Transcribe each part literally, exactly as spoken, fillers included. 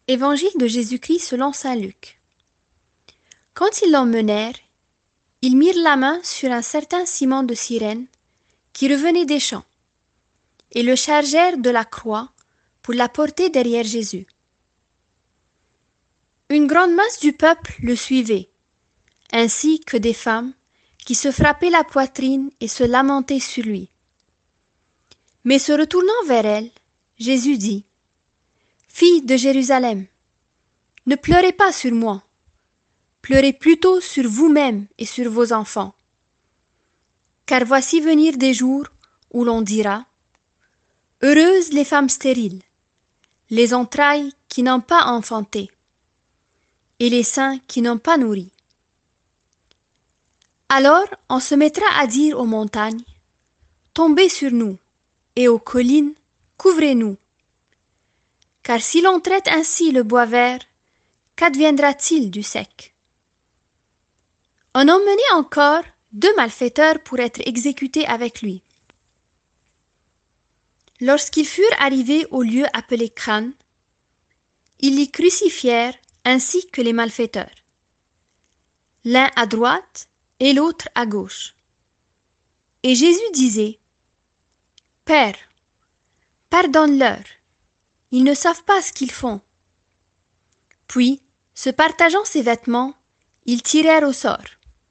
Évangile de Jésus-Christ selon saint Luc. Quand ils l'emmenèrent, ils mirent la main sur un certain Simon de Cyrène, qui revenait des champs, et le chargèrent de la croix pour la porter derrière Jésus. Une grande masse du peuple le suivait, ainsi que des femmes qui se frappaient la poitrine et se lamentaient sur lui. Mais se retournant vers elles, Jésus dit : « Filles de Jérusalem, ne pleurez pas sur moi, pleurez plutôt sur vous-mêmes et sur vos enfants. Car voici venir des jours où l'on dira : Heureuses les femmes stériles, les entrailles qui n'ont pas enfanté, et les seins qui n'ont pas nourri. Alors on se mettra à dire aux montagnes : Tombez sur nous, et aux collines, couvrez-nous. Car si l'on traite ainsi le bois vert, qu'adviendra-t-il du sec ? On emmenait encore deux malfaiteurs pour être exécutés avec lui. Lorsqu'ils furent arrivés au lieu appelé Khan, ils l'y crucifièrent ainsi que les malfaiteurs, l'un à droite et l'autre à gauche. Et Jésus disait : Père, pardonne-leur, ils ne savent pas ce qu'ils font. Puis, se partageant ses vêtements, ils tirèrent au sort.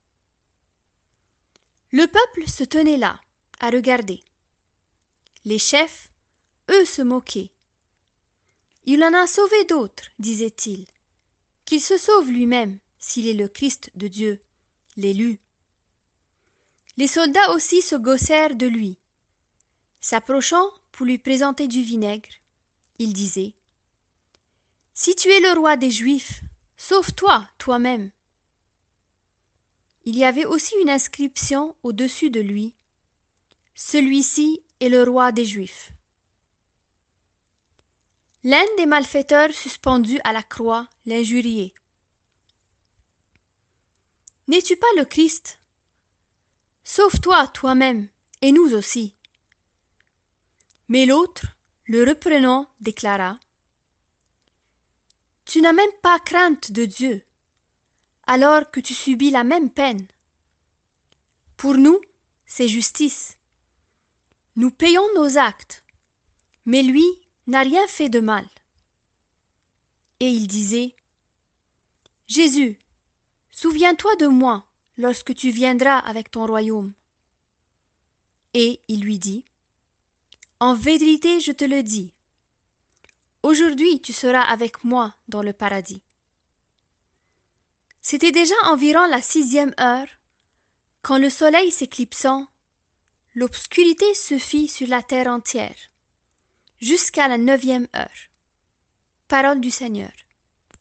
Le peuple se tenait là, à regarder. Les chefs, eux, se moquaient. Il en a sauvé d'autres, disait-il. Qu'il se sauve lui-même, s'il est le Christ de Dieu, l'élu. Les soldats aussi se gaussèrent de lui. S'approchant pour lui présenter du vinaigre, il disait : Si tu es le roi des Juifs, sauve-toi toi-même. Il y avait aussi une inscription au-dessus de lui : Celui-ci est le roi des Juifs. L'un des malfaiteurs suspendus à la croix l'injuriait : N'es-tu pas le Christ ? Sauve-toi toi-même, et nous aussi. Mais l'autre, le reprenant, déclara : Tu n'as même pas crainte de Dieu, alors que tu subis la même peine. Pour nous, c'est justice. Nous payons nos actes, mais lui n'a rien fait de mal. Et il disait : Jésus, souviens-toi de moi lorsque tu viendras avec ton royaume. Et il lui dit : En vérité, je te le dis, aujourd'hui tu seras avec moi dans le paradis. C'était déjà environ la sixième heure, quand le soleil s'éclipsant, l'obscurité se fit sur la terre entière, jusqu'à la neuvième heure. Parole du Seigneur.